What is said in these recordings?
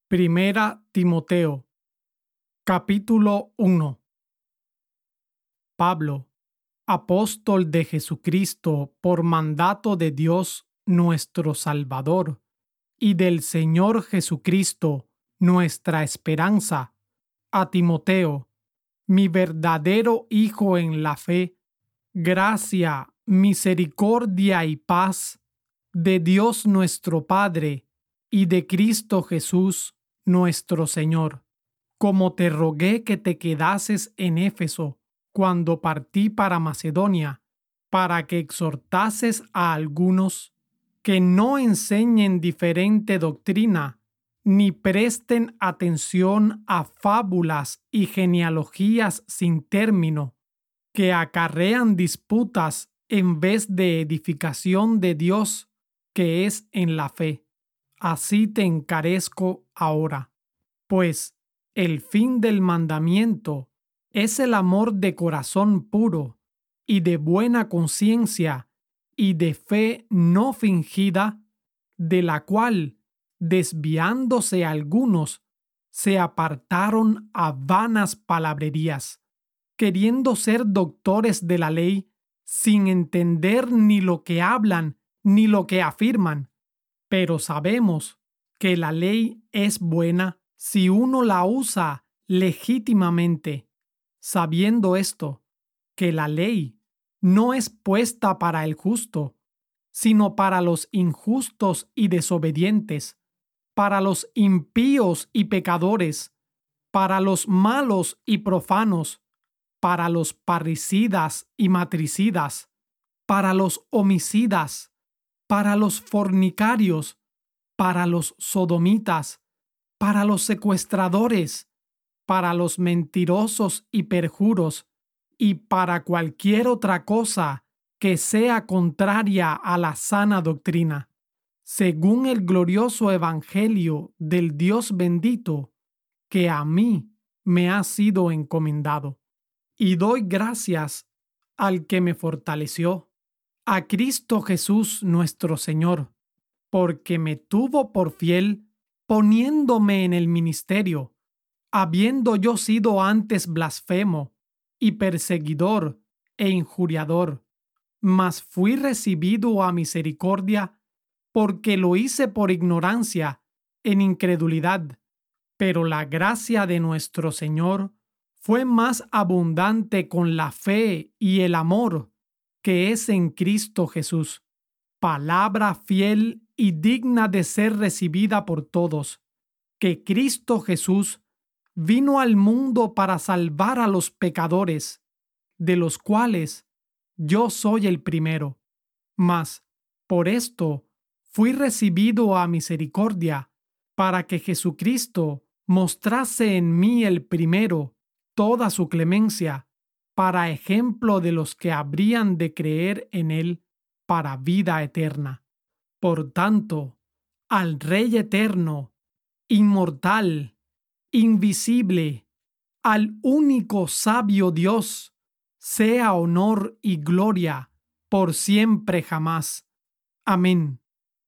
Primera Timoteo, capítulo 1. Pablo, apóstol de Jesucristo por mandato de Dios nuestro Salvador y del Señor Jesucristo nuestra esperanza, a Timoteo, mi verdadero hijo en la fe, gracia, misericordia y paz de Dios nuestro Padre y de Cristo Jesús nuestro Señor. Como te rogué que te quedases en Éfeso cuando partí para Macedonia, para que exhortases a algunos que no enseñen diferente doctrina, ni presten atención a fábulas y genealogías sin término, que acarrean disputas en vez de edificación de Dios, que es en la fe. Así te encarezco ahora, pues el fin del mandamiento es el amor de corazón puro y de buena conciencia y de fe no fingida, de la cual, desviándose algunos, se apartaron a vanas palabrerías, queriendo ser doctores de la ley, sin entender ni lo que hablan ni lo que afirman. Pero sabemos que la ley es buena si uno la usa legítimamente, sabiendo esto, que la ley no es puesta para el justo, sino para los injustos y desobedientes, para los impíos y pecadores, para los malos y profanos, para los parricidas y matricidas, para los homicidas, para los fornicarios, para los sodomitas, para los secuestradores, para los mentirosos y perjuros, y para cualquier otra cosa que sea contraria a la sana doctrina, según el glorioso evangelio del Dios bendito, que a mí me ha sido encomendado. Y doy gracias al que me fortaleció, a Cristo Jesús nuestro Señor, porque me tuvo por fiel poniéndome en el ministerio, habiendo yo sido antes blasfemo y perseguidor e injuriador, mas fui recibido a misericordia, porque lo hice por ignorancia, en incredulidad, pero la gracia de nuestro Señor fue más abundante con la fe y el amor que es en Cristo Jesús, palabra fiel y digna de ser recibida por todos, que Cristo Jesús vino al mundo para salvar a los pecadores, de los cuales yo soy el primero. Mas, por esto, fui recibido a misericordia, para que Jesucristo mostrase en mí el primero toda su clemencia, para ejemplo de los que habrían de creer en él para vida eterna. Por tanto, al Rey eterno, inmortal, invisible, al único sabio Dios, sea honor y gloria por siempre jamás. Amén.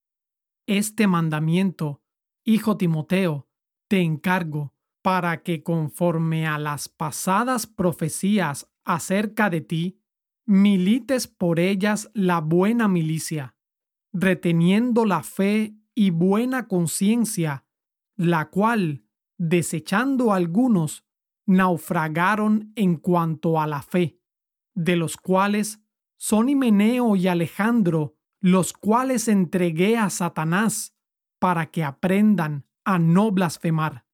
Este mandamiento, hijo Timoteo, te encargo para que conforme a las pasadas profecías acerca de ti, milites por ellas la buena milicia, reteniendo la fe y buena conciencia, la cual, desechando algunos, naufragaron en cuanto a la fe, de los cuales son Himeneo y Alejandro, los cuales entregué a Satanás, para que aprendan a no blasfemar.